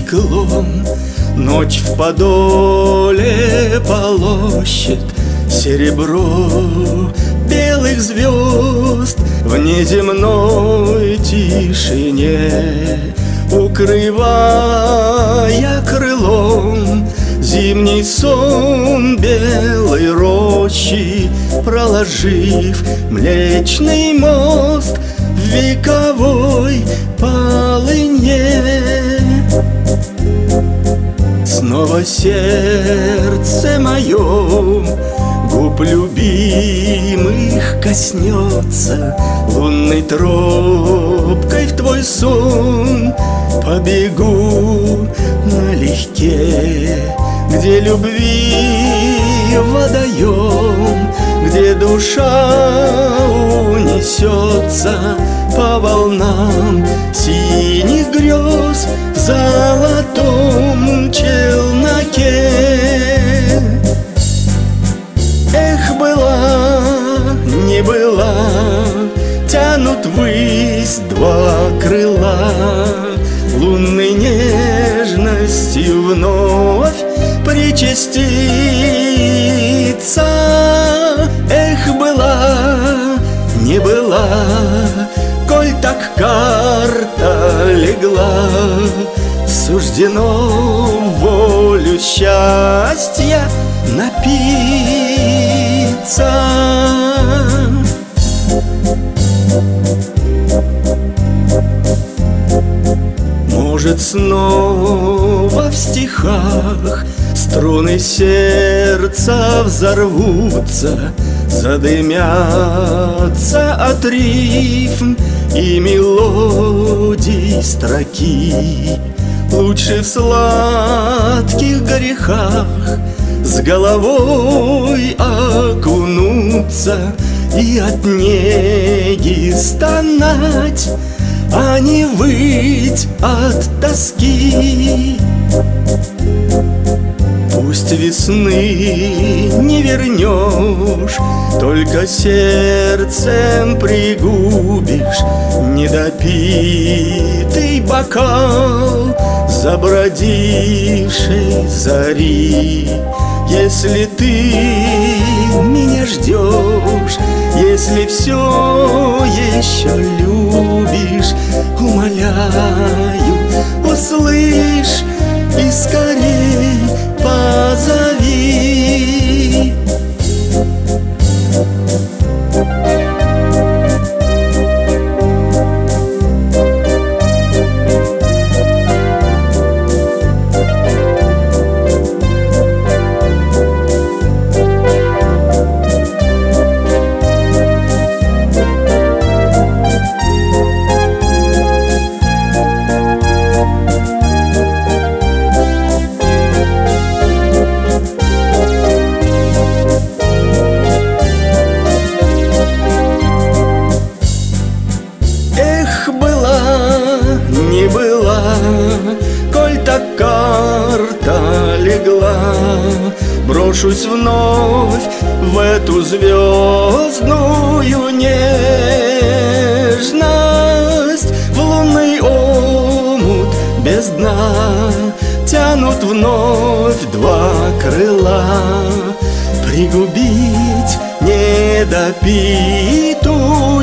стеклом. Ночь в подоле полощет серебро белых звезд. В неземной тишине, укрывая крылом, зимний сон белой рощи, проложив Млечный мост в вековой полыне. Снова сердце мое губ любимых коснется, лунной тропкой в твой сон побегу налегке, где любви водоем, где душа унесется по волнам синих грез в золотом челноке. Эх, была, не была, тянут ввысь два крыла, лунной нежностью вновь причаститься. Эх, была, не была, коль так карта легла, суждено в волю счастья напиться. Может, снова в стихах струны сердца взорвутся, задымятся от рифм и мелодий строки. Лучше в сладких грехах с головой окунуться и от неги стонать, а не выть от тоски. Пусть весны не вернешь, только сердцем пригубишь недопитый бокал забродившей зари. Если ты меня ждешь, если все еще любишь, умоляю, услышь и скорей позови. Не была, коль так карта легла, брошусь вновь в эту звездную нежность. В лунный омут без дна тянут вновь два крыла, пригубить недопитую